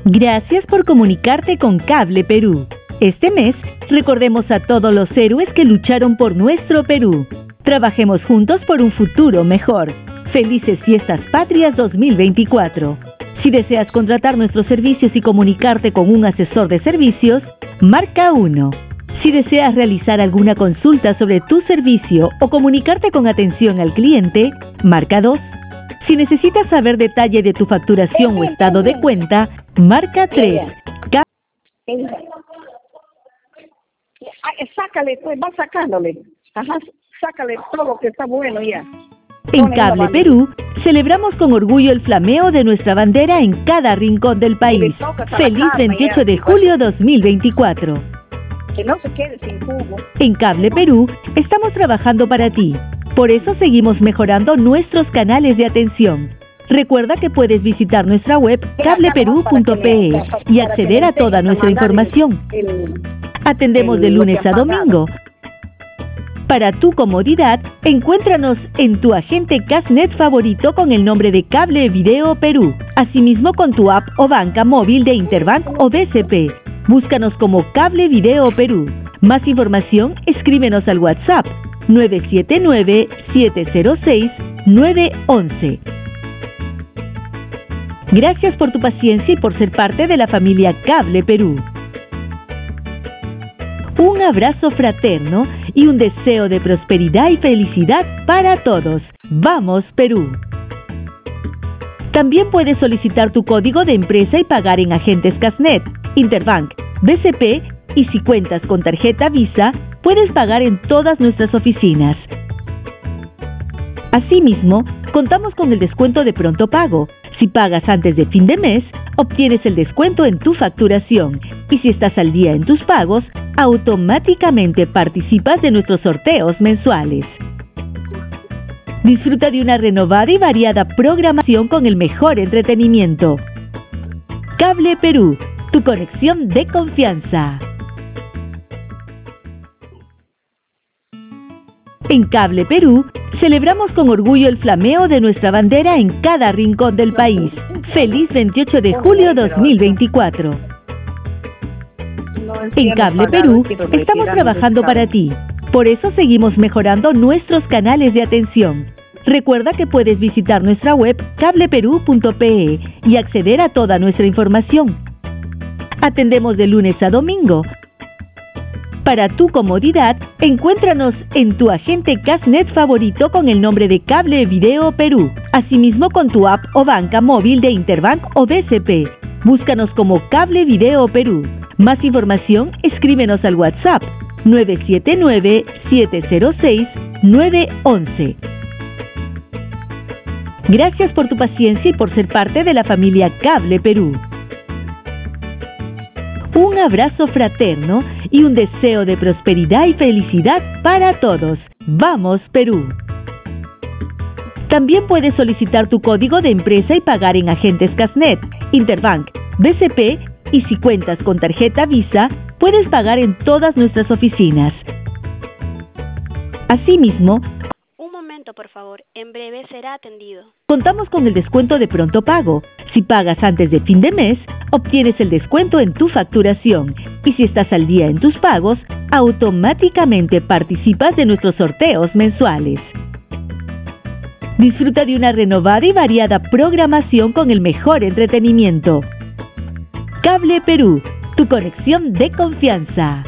Gracias por comunicarte con Cable Perú. Este mes, recordemos a todos los héroes que lucharon por nuestro Perú. Trabajemos juntos por un futuro mejor. Felices Fiestas Patrias 2024. Si deseas contratar nuestros servicios y comunicarte con un asesor de servicios, marca 1. Si deseas realizar alguna consulta sobre tu servicio o comunicarte con atención al cliente, marca 2. Si necesitas saber detalle de tu facturación o estado de cuenta, marca 3. Sácale, pues va sacándole. Ajá, sácale todo lo que está bueno ya. En Cable Perú, celebramos con orgullo el flameo de nuestra bandera en cada rincón del país. Feliz 28 de julio 2024. Que no se quede sin jugo. En Cable Perú, estamos trabajando para ti. Por eso seguimos mejorando nuestros canales de atención. Recuerda que puedes visitar nuestra web cableperú.pe y acceder a toda nuestra información. Atendemos de lunes a domingo. Para tu comodidad, encuéntranos en tu agente Casnet favorito con el nombre de Cable Video Perú. Asimismo con tu app o banca móvil de Interbank o BCP. Búscanos como Cable Video Perú. Más información, escríbenos al WhatsApp 979-706-911. Gracias por tu paciencia y por ser parte de la familia Cable Perú. Un abrazo fraterno y un deseo de prosperidad y felicidad para todos. ¡Vamos, Perú! También puedes solicitar tu código de empresa y pagar en agentes Casnet, Interbank, BCP y si cuentas con tarjeta Visa, puedes pagar en todas nuestras oficinas. Asimismo, contamos con el descuento de pronto pago. Si pagas antes de fin de mes, obtienes el descuento en tu facturación. Y si estás al día en tus pagos, automáticamente participas de nuestros sorteos mensuales. Disfruta de una renovada y variada programación con el mejor entretenimiento. Cable Perú, tu conexión de confianza. En Cable Perú, celebramos con orgullo el flameo de nuestra bandera en cada rincón del país. Feliz 28 de julio 2024. En Cable Perú, estamos trabajando para ti. Por eso seguimos mejorando nuestros canales de atención. Recuerda que puedes visitar nuestra web cableperú.pe y acceder a toda nuestra información. Atendemos de lunes a domingo. Para tu comodidad, encuéntranos en tu agente Casnet favorito con el nombre de Cable Video Perú. Asimismo con tu app o banca móvil de Interbank o BCP. Búscanos como Cable Video Perú. Más información, escríbenos al WhatsApp 979-706-911. Gracias por tu paciencia y por ser parte de la familia Cable Perú. Un abrazo fraterno y un deseo de prosperidad y felicidad para todos. ¡Vamos, Perú! También puedes solicitar tu código de empresa y pagar en agentes Casnet, Interbank, BCP y si cuentas con tarjeta Visa, puedes pagar en todas nuestras oficinas. Asimismo, por favor, en breve será atendido. Contamos con el descuento de pronto pago. Si pagas antes de fin de mes, obtienes el descuento en tu facturación. Y si estás al día en tus pagos, automáticamente participas de nuestros sorteos mensuales. Disfruta de una renovada y variada programación con el mejor entretenimiento. Cable Perú, tu conexión de confianza.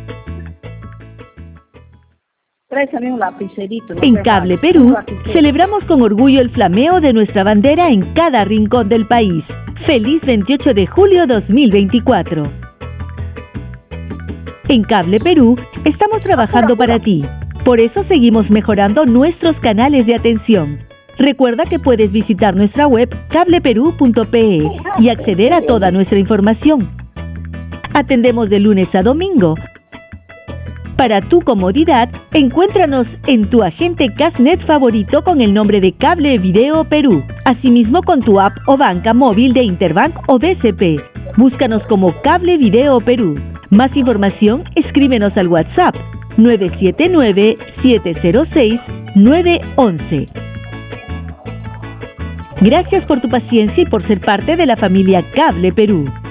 Tráesame un lapicerito. En Cable Perú, celebramos con orgullo el flameo de nuestra bandera en cada rincón del país. Feliz 28 de julio 2024. En Cable Perú, estamos trabajando para ti. Por eso seguimos mejorando nuestros canales de atención. Recuerda que puedes visitar nuestra web cableperú.pe y acceder a toda nuestra información. Atendemos de lunes a domingo. Para tu comodidad, encuéntranos en tu agente Casnet favorito con el nombre de Cable Video Perú. Asimismo con tu app o banca móvil de Interbank o BCP. Búscanos como Cable Video Perú. Más información, escríbenos al WhatsApp 979-706-911. Gracias por tu paciencia y por ser parte de la familia Cable Perú.